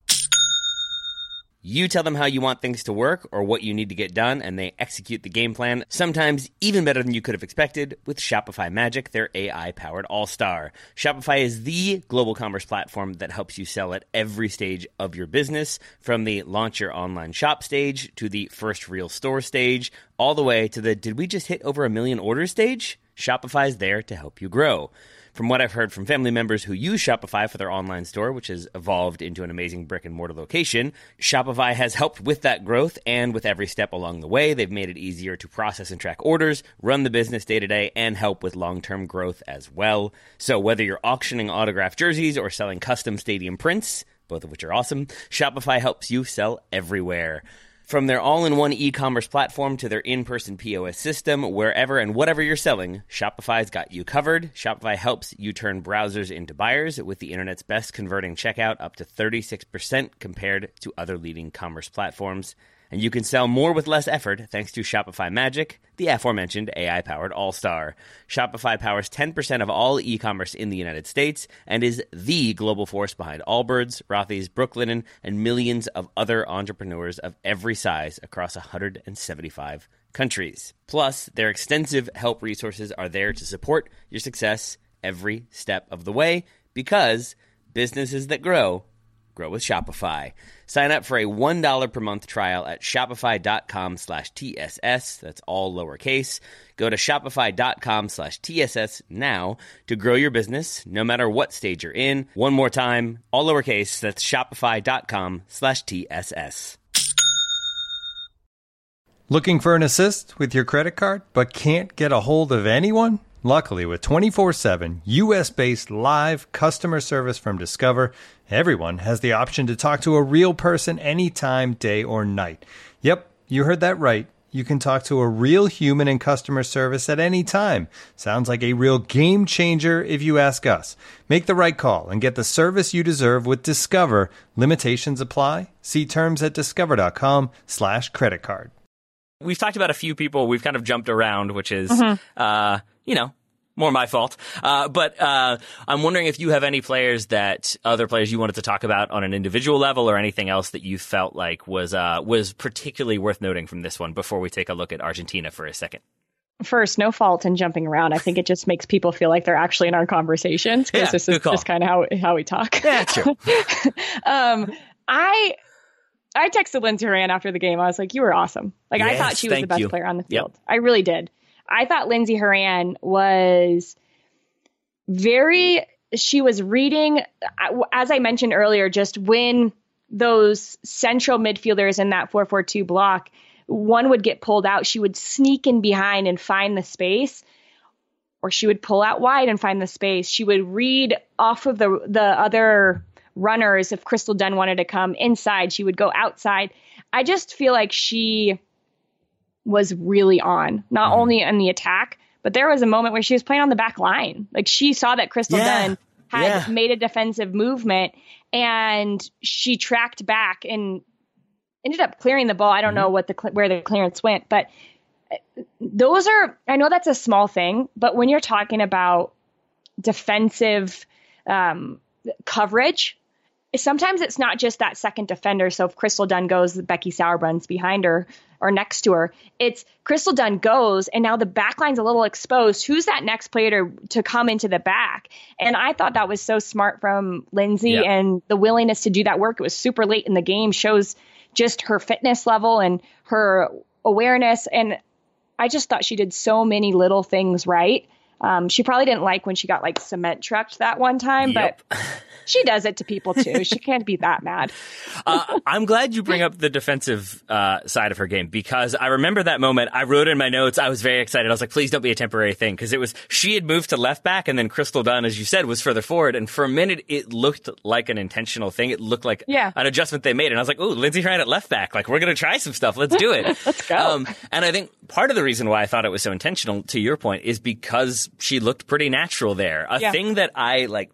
You tell them how you want things to work or what you need to get done, and they execute the game plan, sometimes even better than you could have expected, with Shopify Magic, their A I-powered all-star. Shopify is the global commerce platform that helps you sell at every stage of your business, from the launch your online shop stage to the first real store stage, all the way to the did we just hit over a million orders stage? Shopify is there to help you grow. From what I've heard from family members who use Shopify for their online store, which has evolved into an amazing brick-and-mortar location, Shopify has helped with that growth, and with every step along the way, they've made it easier to process and track orders, run the business day-to-day, and help with long-term growth as well. So whether you're auctioning autographed jerseys or selling custom stadium prints, both of which are awesome, Shopify helps you sell everywhere. From their all-in-one e-commerce platform to their in-person P O S system, wherever and whatever you're selling, Shopify's got you covered. Shopify helps you turn browsers into buyers with the internet's best converting checkout, up to thirty-six percent compared to other leading commerce platforms. And you can sell more with less effort thanks to Shopify Magic, the aforementioned A I-powered all-star. Shopify powers ten percent of all e-commerce in the United States and is the global force behind Allbirds, Rothy's, Brooklinen, and millions of other entrepreneurs of every size across one hundred seventy-five countries. Plus, their extensive help resources are there to support your success every step of the way, because businesses that grow, grow with Shopify. Sign up for a one dollar per month trial at shopify.com slash TSS. That's all lowercase. Go to shopify.com slash TSS now to grow your business, no matter what stage you're in. One more time, all lowercase. That's shopify.com slash TSS. Looking for an assist with your credit card, but can't get a hold of anyone? Luckily, with twenty-four seven U S-based live customer service from Discover, everyone has the option to talk to a real person anytime, day or night. Yep, you heard that right. You can talk to a real human in customer service at any time. Sounds like a real game changer if you ask us. Make the right call and get the service you deserve with Discover. Limitations apply. See terms at discover.com slash credit card. We've talked about a few people. We've kind of jumped around, which is, mm-hmm. uh, you know, more my fault. Uh, but uh, I'm wondering if you have any players that other players you wanted to talk about on an individual level, or anything else that you felt like was uh, was particularly worth noting from this one before we take a look at Argentina for a second. First, no fault in jumping around. I think it just makes people feel like they're actually in our conversations, because yeah, this is just kind of how how we talk. Yeah, true. um, I. I texted Lindsey Horan after the game. I was like, you were awesome. Like, yes, I thought she was the best you. player on the field. Yep. I really did. I thought Lindsey Horan was very, she was reading, as I mentioned earlier, just when those central midfielders in that four four two block, one would get pulled out, she would sneak in behind and find the space, or she would pull out wide and find the space. She would read off of the the other runners. If Crystal Dunn wanted to come inside, she would go outside. I just feel like she was really on, not mm-hmm. only in the attack, but there was a moment where she was playing on the back line. Like she saw that Crystal yeah. Dunn had yeah. made a defensive movement and she tracked back and ended up clearing the ball. I don't mm-hmm. know what the where the clearance went, but those are, I know that's a small thing, but when you're talking about defensive um, coverage, sometimes it's not just that second defender. So if Crystal Dunn goes, Becky Sauerbrun's behind her or next to her. It's Crystal Dunn goes, and now the back line's a little exposed. Who's that next player to, to come into the back? And I thought that was so smart from Lindsay yeah. and the willingness to do that work. It was super late in the game, shows just her fitness level and her awareness. And I just thought she did so many little things right. Um, she probably didn't like when she got like cement trucked that one time, yep. but she does it to people too. She can't be that mad. uh, I'm glad you bring up the defensive uh, side of her game, because I remember that moment. I wrote in my notes, I was very excited. I was like, please don't be a temporary thing, because it was, she had moved to left back, and then Crystal Dunn, as you said, was further forward. And for a minute, it looked like an intentional thing. It looked like yeah. an adjustment they made. And I was like, ooh, Lindsay Ryan at left back. Like, we're going to try some stuff. Let's do it. Let's go. Um, and I think part of the reason why I thought it was so intentional, to your point, is because she looked pretty natural there. A yeah. thing that I like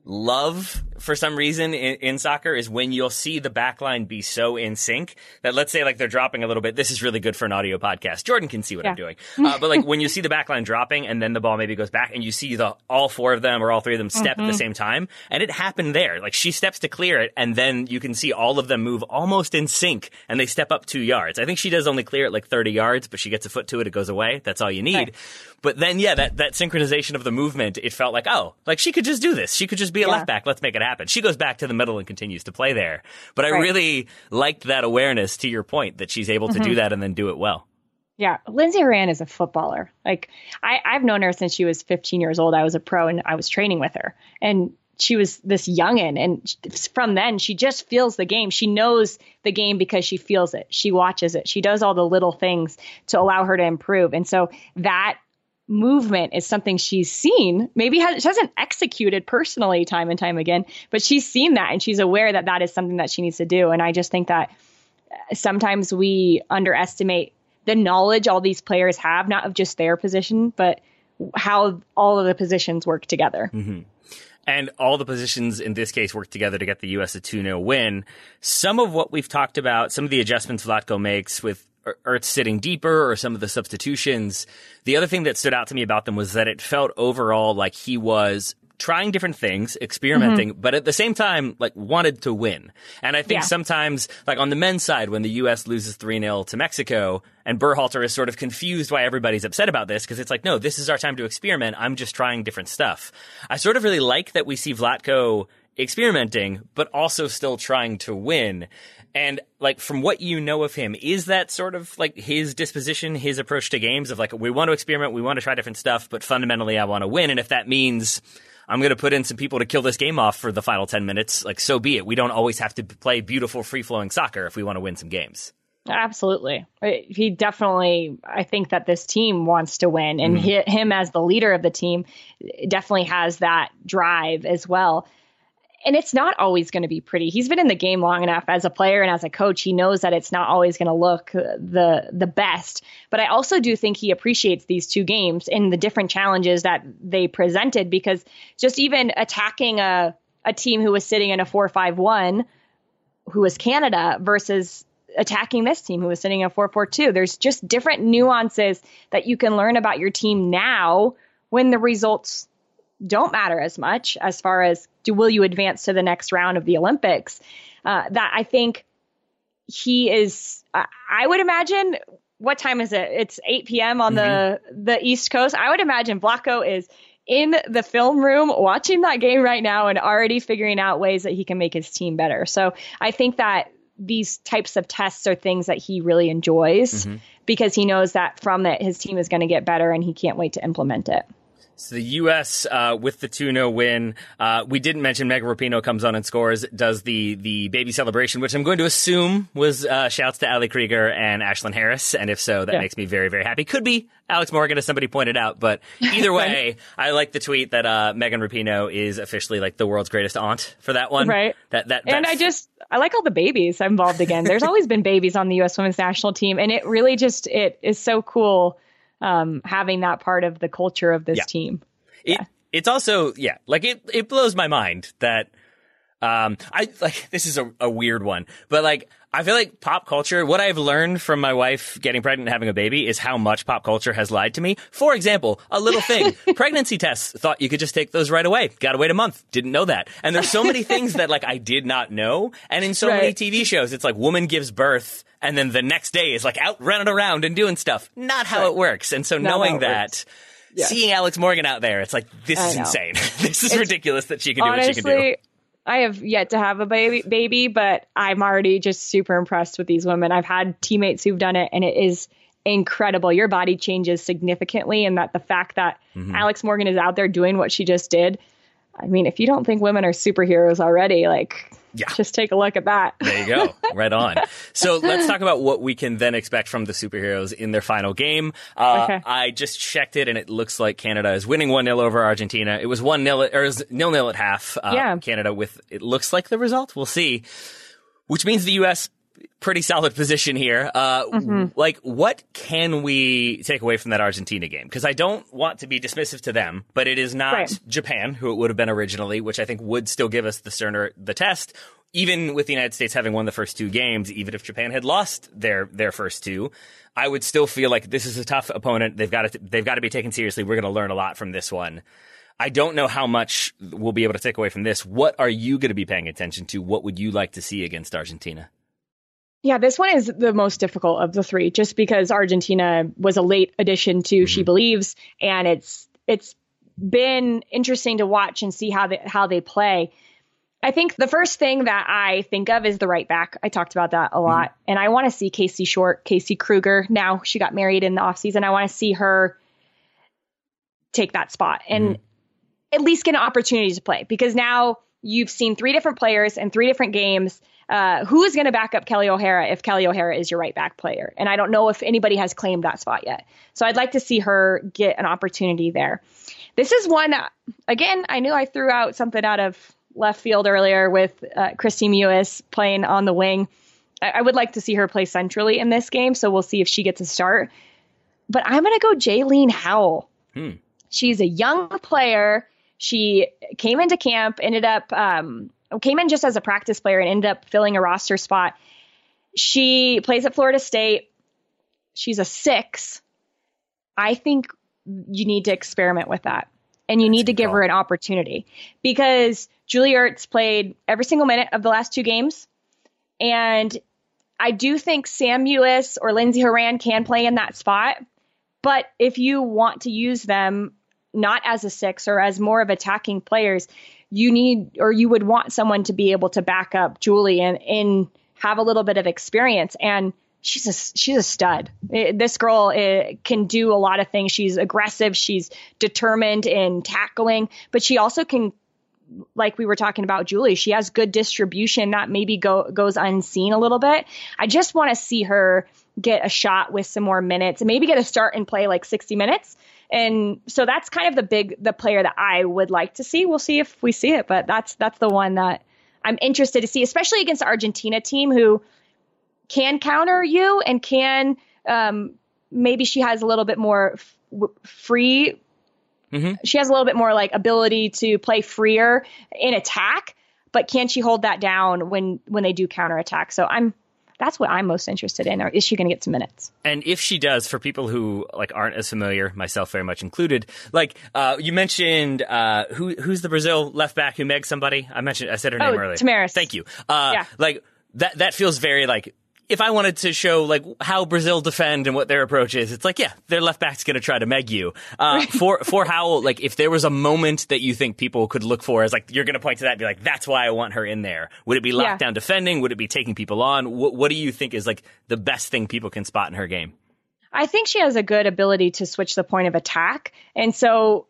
love for some reason in, in soccer is when you'll see the back line be so in sync that, let's say, like, they're dropping a little bit. This is really good for an audio podcast. Jordan can see what yeah. I'm doing. Uh, but like when you see the back line dropping and then the ball maybe goes back and you see the all four of them or all three of them step mm-hmm. at the same time, and it happened there. Like, she steps to clear it, and then you can see all of them move almost in sync, and they step up two yards. I think she does only clear it like thirty yards, but she gets a foot to it, it goes away. That's all you need. Right. But then, yeah, that, that synchronization of the movement, it felt like, oh, like she could just do this. She could just be a yeah. left back. Let's make it happen. She goes back to the middle and continues to play there. But I right. really liked that awareness, to your point, that she's able to mm-hmm. do that and then do it well. Yeah, Lindsay Horan is a footballer. Like, I, I've known her since she was fifteen years old. I was a pro and I was training with her. And she was this youngin'. And from then, she just feels the game. She knows the game because she feels it. She watches it. She does all the little things to allow her to improve. And so that movement is something she's seen, maybe has, she hasn't executed personally time and time again, but she's seen that and she's aware that that is something that she needs to do. And I just think that sometimes we underestimate the knowledge all these players have, not of just their position, but how all of the positions work together. Mm-hmm. And all the positions in this case work together to get the U S a two nil win. Some of what we've talked about, some of the adjustments Vlatko makes with Ertz sitting deeper or some of the substitutions. The other thing that stood out to me about them was that it felt overall like he was trying different things, experimenting, mm-hmm. but at the same time, like, wanted to win. And I think yeah. sometimes, like on the men's side, when the U S loses three nil to Mexico, and Berhalter is sort of confused why everybody's upset about this, because it's like, no, this is our time to experiment. I'm just trying different stuff. I sort of really like that we see Vlatko experimenting, but also still trying to win. And, like, from what you know of him, is that sort of, like, his disposition, his approach to games of, like, we want to experiment, we want to try different stuff, but fundamentally I want to win. And if that means I'm going to put in some people to kill this game off for the final ten minutes, like, so be it. We don't always have to play beautiful, free-flowing soccer if we want to win some games. Absolutely. He definitely, I think that this team wants to win. And mm-hmm. he, him as the leader of the team definitely has that drive as well. And it's not always going to be pretty. He's been in the game long enough as a player and as a coach. He knows that it's not always going to look the the best. But I also do think he appreciates these two games and the different challenges that they presented, because just even attacking a, a team who was sitting in a four five one, who was Canada, versus attacking this team who was sitting in a four four two. There's just different nuances that you can learn about your team now when the results don't matter as much as far as do will you advance to the next round of the Olympics. Uh, that I think he is, uh, I would imagine, what time is it? It's eight p.m. on mm-hmm. the, the East Coast. I would imagine Vlatko is in the film room watching that game right now and already figuring out ways that he can make his team better. So I think that these types of tests are things that he really enjoys mm-hmm. because he knows that from it, his team is going to get better and he can't wait to implement it. So the U S uh, with the two no win. Uh, we didn't mention Megan Rapinoe comes on and scores, does the the baby celebration, which I'm going to assume was uh, shouts to Ali Krieger and Ashlyn Harris. And if so, that yeah. makes me very, very happy. Could be Alex Morgan, as somebody pointed out. But either way, I like the tweet that uh, Megan Rapinoe is officially like the world's greatest aunt for that one. Right. That, that, and I just, I like all the babies involved again. There's always been babies on the U S women's national team. And it really just, it is so cool um, having that part of the culture of this yeah. team. It, yeah. It's also, yeah, like it, it blows my mind that, um, I like, this is a, a weird one, but like, I feel like pop culture, what I've learned from my wife getting pregnant and having a baby is how much pop culture has lied to me. For example, a little thing, pregnancy tests, thought you could just take those right away. Got to wait a month. Didn't know that. And there's so many things that like I did not know. And in so right. many T V shows, it's like woman gives birth and then the next day is like out running around and doing stuff. Not how right. it works. And so Not knowing that, works. Yeah. Seeing Alex Morgan out there, it's like, this is insane. This is it's, ridiculous that she can do honestly, what she can do. I have yet to have a baby, baby, but I'm already just super impressed with these women. I've had teammates who've done it, and it is incredible. Your body changes significantly, and that the fact that mm-hmm. Alex Morgan is out there doing what she just did, I mean, if you don't think women are superheroes already, like, yeah. just take a look at that. There you go. Right on. So let's talk about what we can then expect from the superheroes in their final game. Uh, okay. I just checked it, and it looks like Canada is winning one nil over Argentina. It was one nil, or it was nil nil at half. Uh, yeah. Canada with, it looks like the result. We'll see. Which means the U S pretty solid position here. Uh, mm-hmm. Like, what can we take away from that Argentina game? Because I don't want to be dismissive to them, but it is not right. Japan, who it would have been originally, which I think would still give us the sterner the test. Even with the United States having won the first two games, even if Japan had lost their their first two, I would still feel like this is a tough opponent. They've got to they've got to be taken seriously. We're going to learn a lot from this one. I don't know how much we'll be able to take away from this. What are you going to be paying attention to? What would you like to see against Argentina? Yeah, this one is the most difficult of the three, just because Argentina was a late addition to mm-hmm. She Believes, and it's it's been interesting to watch and see how they how they play. I think the first thing that I think of is the right back. I talked about that a lot, mm-hmm. and I want to see Casey Short, Casey Kruger. Now she got married in the offseason. I want to see her take that spot and mm-hmm. at least get an opportunity to play, because now you've seen three different players in three different games. Uh, who is going to back up Kelly O'Hara if Kelly O'Hara is your right back player? And I don't know if anybody has claimed that spot yet. So I'd like to see her get an opportunity there. This is one, again, I knew I threw out something out of left field earlier with uh, Christy Mewis playing on the wing. I, I would like to see her play centrally in this game, so we'll see if she gets a start. But I'm going to go Jaylene Howell. Hmm. She's a young player. She came into camp, ended up... Um, came in just as a practice player and ended up filling a roster spot. She plays at Florida State. She's a six. I think you need to experiment with that. And you That's need to give call. her an opportunity, because Julie Ertz played every single minute of the last two games. And I do think Sam Mewis or Lindsey Horan can play in that spot. But if you want to use them not as a six or as more of attacking players, you need, or you would want someone to be able to back up Julie and, and have a little bit of experience. And she's a, she's a stud. It, this girl it, can do a lot of things. She's aggressive. She's determined in tackling, but she also can, like we were talking about Julie, she has good distribution that maybe go, goes unseen a little bit. I just want to see her get a shot with some more minutes and maybe get a start and play like sixty minutes. And so that's kind of the big, the player that I would like to see. We'll see if we see it, but that's, that's the one that I'm interested to see, especially against the Argentina team who can counter you and can, um, maybe she has a little bit more f- free. Mm-hmm. She has a little bit more like ability to play freer in attack, but can she hold that down when, when they do counterattack? So I'm, that's what I'm most interested in. Or is she going to get some minutes? And if she does, for people who like aren't as familiar, myself very much included, like uh, you mentioned, uh, who who's the Brazil left back who megged somebody? I mentioned, I said her oh, name earlier. Tamaris. Thank you. Uh, yeah. Like that. That feels very like. If I wanted to show like how Brazil defend and what their approach is, it's like, yeah, their left back's going to try to meg you. Uh, for for Howell, like if there was a moment that you think people could look for as like you're going to point to that and be like, that's why I want her in there. Would it be lockdown yeah. defending? Would it be taking people on? What, what do you think is like the best thing people can spot in her game? I think she has a good ability to switch the point of attack. And so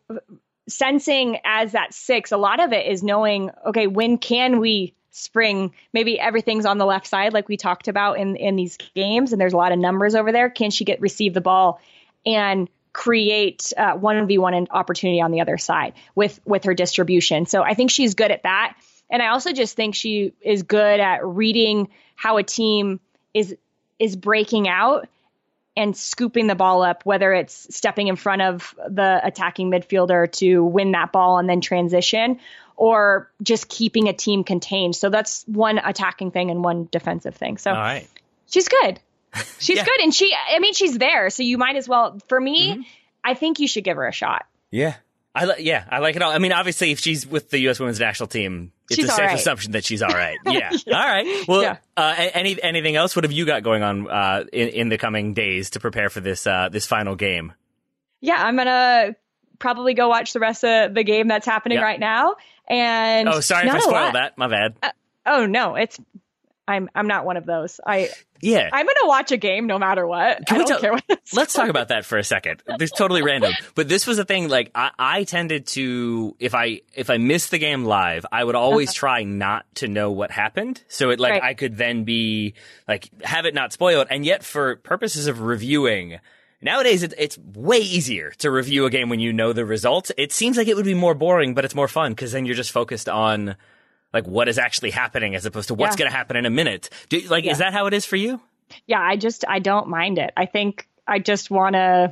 sensing as that six, a lot of it is knowing, okay, when can we spring? Maybe everything's on the left side, like we talked about in, in these games, and there's a lot of numbers over there. Can she get receive the ball and create uh, one v one opportunity on the other side with, with her distribution? So I think she's good at that. And I also just think she is good at reading how a team is is breaking out and scooping the ball up, whether it's stepping in front of the attacking midfielder to win that ball and then transition, or just keeping a team contained. So that's one attacking thing and one defensive thing. So all right. She's good. She's yeah. good. And she, I mean, she's there. So you might as well, for me, mm-hmm. I think you should give her a shot. Yeah. I li- yeah, I like it all. I mean, obviously, if she's with the U S women's national team, it's she's a safe right. assumption that she's all right. Yeah. yeah. All right. Well, yeah. uh, any anything else? What have you got going on uh, in, in the coming days to prepare for this uh, this final game? Yeah, I'm going to probably go watch the rest of the game that's happening yep. right now. And oh, sorry if I spoiled that. My bad. Uh, oh, no, it's I'm I'm not one of those. I Yeah. I'm going to watch a game no matter what. Can I don't tell, care what it's Let's talk about that for a second. This is totally random. But this was a thing, like, I, I tended to, if I if I missed the game live, I would always uh-huh. try not to know what happened. So it, like, right. I could then be, like, have it not spoiled. And yet, for purposes of reviewing, nowadays it, it's way easier to review a game when you know the results. It seems like it would be more boring, but it's more fun, because then you're just focused on, like, what is actually happening as opposed to what's yeah. going to happen in a minute. Do, like, yeah. is that how it is for you? Yeah, I just, I don't mind it. I think I just want to,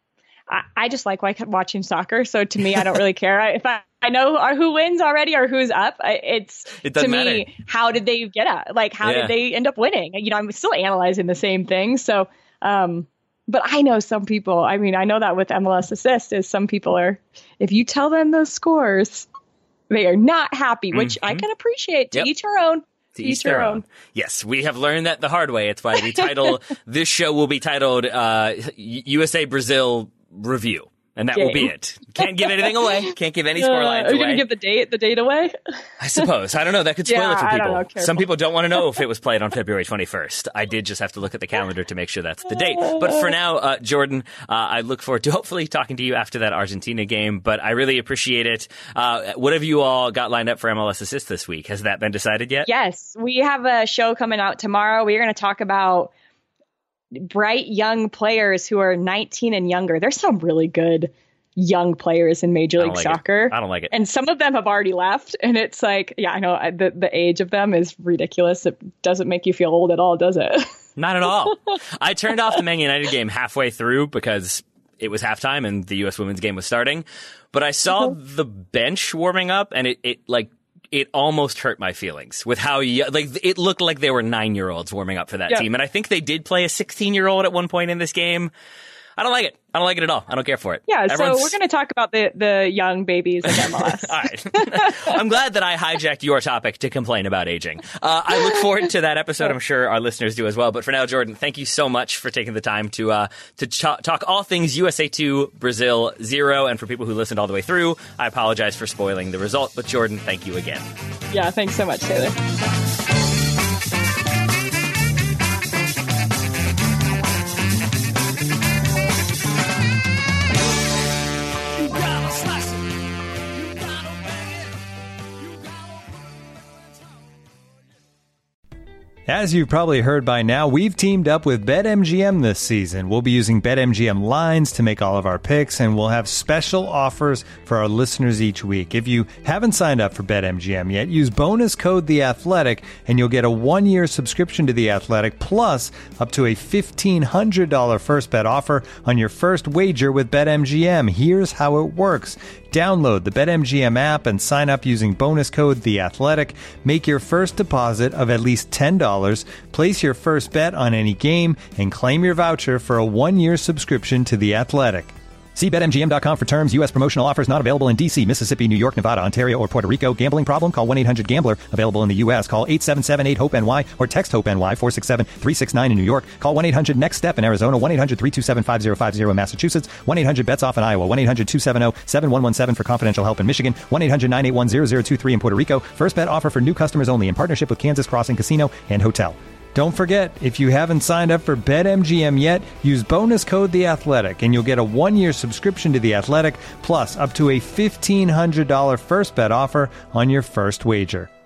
I, I just like, like watching soccer. So to me, I don't really care. I, if I, I know who wins already or who's up, I, it's, it to matter. me, how did they get up? Like, how yeah. did they end up winning? You know, I'm still analyzing the same thing. So, um, but I know some people, I mean, I know that with M L S Assist is some people are, if you tell them those scores, they are not happy, which mm-hmm. I can appreciate. To yep. each her own. To each their own. Yes, we have learned that the hard way. It's why we title this show will be titled uh, U S A Brazil Review. And that Game. will be it. Can't give anything away. Can't give any score lines uh, are you away. going to give the date the date away? I suppose. I don't know. That could spoil yeah, it for I people. don't know. Some people don't want to know if it was played on February twenty-first. I did just have to look at the calendar to make sure that's the date. But for now, uh, Jordan, uh, I look forward to hopefully talking to you after that Argentina game. But I really appreciate it. Uh, what have you all got lined up for M L S Assist this week? Has that been decided yet? Yes. We have a show coming out tomorrow. We are going to talk about bright young players who are nineteen and younger. There's some really good young players in Major League like Soccer. It. I don't like it. And some of them have already left. And it's like, yeah, I know the, the age of them is ridiculous. It doesn't make you feel old at all, does it? Not at all. I turned off the Man United game halfway through because it was halftime and the U S women's game was starting. But I saw mm-hmm. the bench warming up, and it, it like, it almost hurt my feelings with how, like, it looked like they were nine-year-olds warming up for that yeah. team. And I think they did play a sixteen-year-old at one point in this game. I don't like it. I don't like it at all. I don't care for it. Yeah, Everyone's... so we're going to talk about the, the young babies of M L S. All right. I'm glad that I hijacked your topic to complain about aging. Uh, I look forward to that episode. I'm sure our listeners do as well. But for now, Jordan, thank you so much for taking the time to uh, to ch- talk all things U S A two, Brazil zero. And for people who listened all the way through, I apologize for spoiling the result. But Jordan, thank you again. Yeah, thanks so much, Taylor. As you've probably heard by now, we've teamed up with BetMGM this season. We'll be using BetMGM lines to make all of our picks, and we'll have special offers for our listeners each week. If you haven't signed up for BetMGM yet, use bonus code The Athletic, and you'll get a one-year subscription to The Athletic, plus up to a fifteen hundred dollars first bet offer on your first wager with BetMGM. Here's how it works. Download the BetMGM app and sign up using bonus code The Athletic. Make your first deposit of at least ten dollars. Place your first bet on any game and claim your voucher for a one-year subscription to The Athletic. See Bet M G M dot com for terms. U S promotional offers not available in D C, Mississippi, New York, Nevada, Ontario, or Puerto Rico. Gambling problem? Call one eight hundred gambler. Available in the U S. Call eight seven seven eight hope N Y or text HOPE-NY four six seven three six nine in New York. Call one eight hundred next step in Arizona. one eight hundred three two seven five zero five zero in Massachusetts. one eight hundred bets off in Iowa. one eight hundred two seven zero seven one one seven for confidential help in Michigan. one eight hundred nine eight one zero zero two three in Puerto Rico. First bet offer for new customers only in partnership with Kansas Crossing Casino and Hotel. Don't forget, if you haven't signed up for BetMGM yet, use bonus code The Athletic, and you'll get a one-year subscription to The Athletic, plus up to a fifteen hundred dollars first bet offer on your first wager.